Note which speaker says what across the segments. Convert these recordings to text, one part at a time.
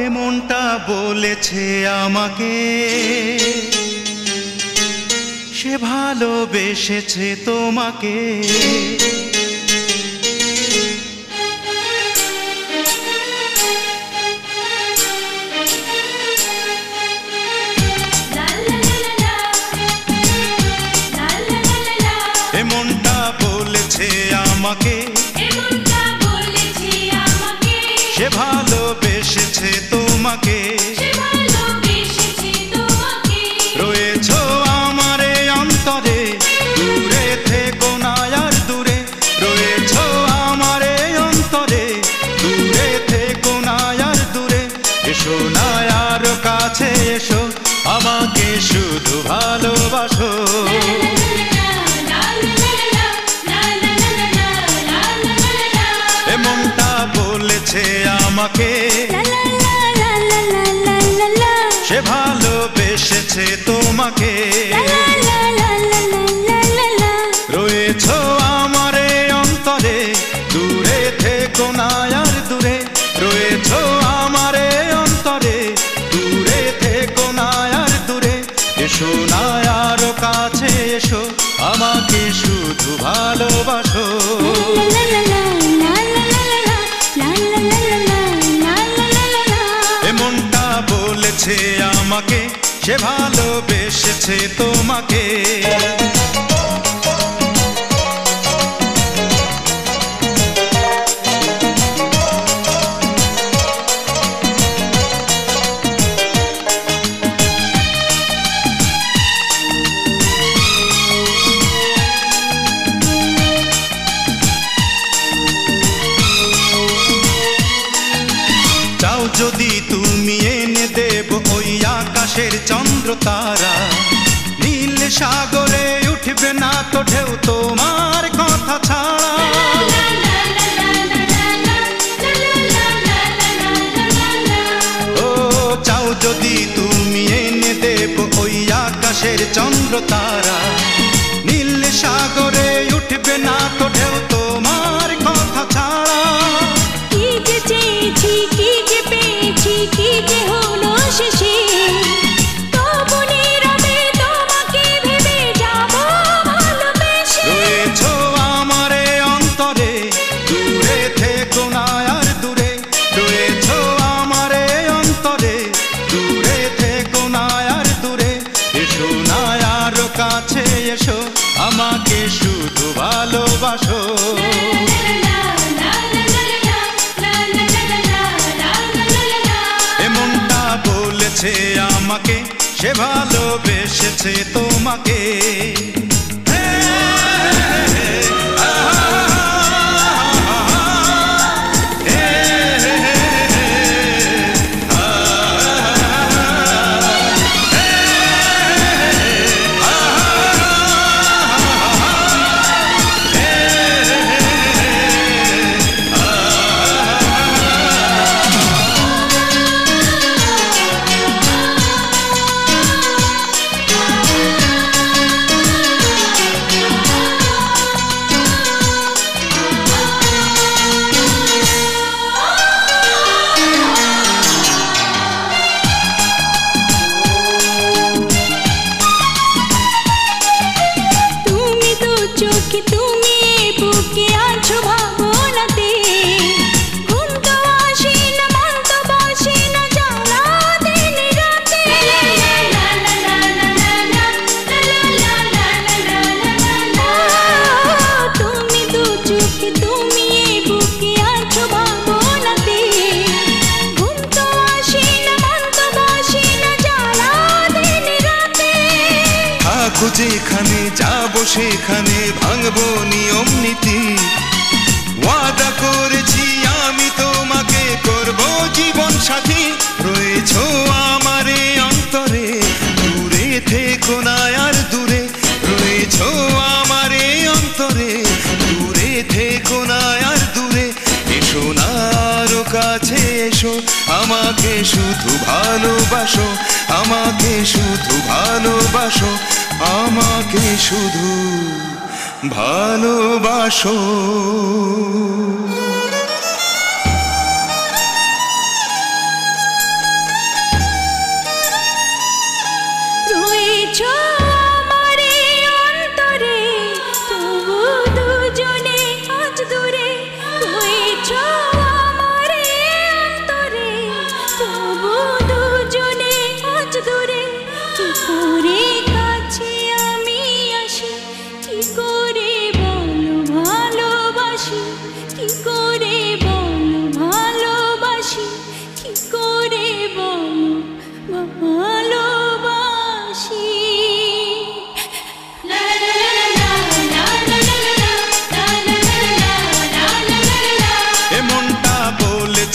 Speaker 1: এমনটা বলেছে আমাকে, সে ভালোবেসেছে তোমাকে। এমনটা বলেছে আমাকে, সে ভালোবেসেছে তোমাকে। রয়েছো আমারে অন্তরে, দূরে থেকো না আর দূরে। রয়েছো আমারে অন্তরে, দূরে থেকো না আর দূরে। এসো না আর কাছে এসো, আমাকে শুধু ভালোবাসো। এমনটা বলেছে আমাকে, সে ভালোবেসেছে তোমাকে। রয়েছো আমারে অন্তরে, দূরে থেকো না আর দূরে। রয়েছো আমারে অন্তরে, দূরে থেকো না আর দূরে। এসো না আর কাছে এসো, আমাকে শুধু ভালোবাসো। এমনটা বলেছে আমাকে, সে ভালোবেসেছে তোমাকে। চাও যদি তুমি এনে দেব ওই আকাশের চন্দ্র তারা। নীল সাগরে উঠবে না তো ঢেউ তোমার কথা ছাড়া। ও চাও যদি তুমি এনে দেব ওই আকাশের চন্দ্র তারা। নীল সাগরে উঠবে না তো ঢেউ তোমার কথা ছাড়া।
Speaker 2: কি যে চেয়েছি, কি যে পেয়েছি, কি যে হলো শেষে, তবু নীরবে তোমাকে ভেবে যাব ভালোবেসে।
Speaker 1: রয়েছো আমারে অন্তরে, দূরে থেকো না আর দূরে। রয়েছো আমারে অন্তরে, দূরে থেকো না আর দূরে। এসো না আর কাছে এসো, আমাকে শুধু ভালোবাসো। এমনটা বলেছে আমাকে, সে ভালোবেসেছে তোমাকে।
Speaker 2: তুমি বুকে আছো ভাবনাতে, ঘুম তো আসে না, মন তো বসে না, জ্বালা দিন রাতে। তুমি দু চোখে, তুমি বুকে আছো ভাবনাতে, ঘুম তো আসে না, মন তো বসে না, জ্বালা দিন রাতে।
Speaker 1: থাকো যেখানে, যাবো সেখানে, ভাঙবো নিয়ম নীতি। ওয়াদা করেছি আমি তোমাকে, করবো জীবন সাথী। রয়েছো আমারে অন্তরে, দূরে থেকো না আর দূরে। রয়েছো আমারে অন্তরে, দূরে থেকো না আর দূরে। এসো না আরো কাছে এসো, আমাকে শুধু ভালোবাসো। আমাকে শুধু ভালোবাসো, আমাকে শুধু ভালোবাসো।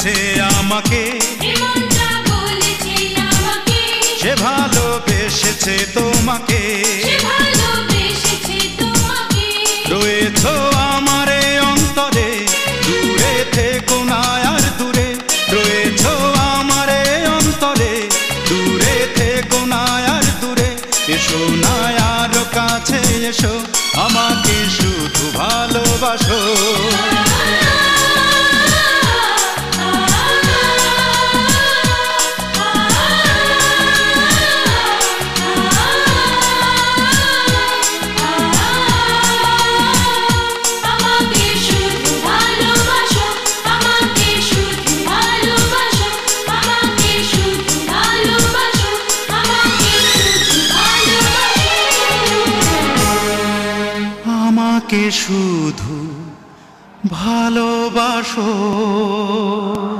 Speaker 3: বলেছে আমাকে,
Speaker 2: মনটা বলেছে আমাকে,
Speaker 3: সে ভালোবেসেছে তোমাকে,
Speaker 2: সে ভালোবেসেছে তোমাকে।
Speaker 3: রয়েছো আমারে অন্তরে, দূরে থেকো না আর দূরে, রয়েছো আমারে অন্তরে, দূরে থেকো না আর দূরে, এসো না আর কাছে এসো, আমাকে শুধু ভালোবাসো।
Speaker 2: আমাকে শুধু ভালোবাসো, আমাকে শুধু ভালোবাসো, আমাকে শুধু ভালোবাসো, আমাকে শুধু ভালোবাসো।
Speaker 3: আমাকে শুধু ভালোবাসো।